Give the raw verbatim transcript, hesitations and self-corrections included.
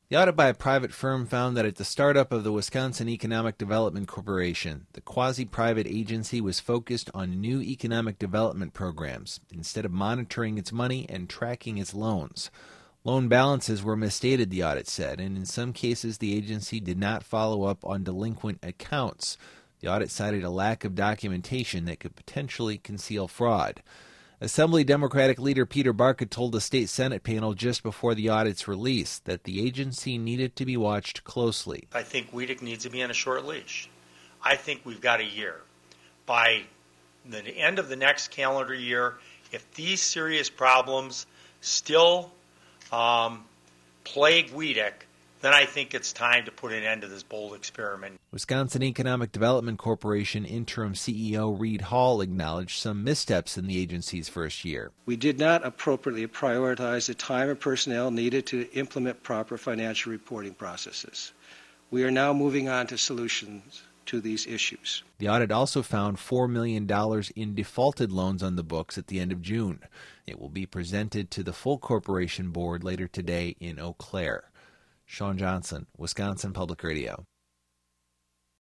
The audit by a private firm found that at the startup of the Wisconsin Economic Development Corporation, the quasi-private agency was focused on new economic development programs instead of monitoring its money and tracking its loans. Loan balances were misstated, the audit said, and in some cases the agency did not follow up on delinquent accounts. The audit cited a lack of documentation that could potentially conceal fraud. Assembly Democratic leader Peter Barca told the state Senate panel just before the audit's release that the agency needed to be watched closely. I think W E D C needs to be on a short leash. I think we've got a year. By the end of the next calendar year, if these serious problems still um, plague W E D C, then I think it's time to put an end to this bold experiment. Wisconsin Economic Development Corporation interim C E O Reed Hall acknowledged some missteps in the agency's first year. We did not appropriately prioritize the time and personnel needed to implement proper financial reporting processes. We are now moving on to solutions to these issues. The audit also found four million dollars in defaulted loans on the books at the end of June. It will be presented to the full corporation board later today in Eau Claire. Sean Johnson, Wisconsin Public Radio.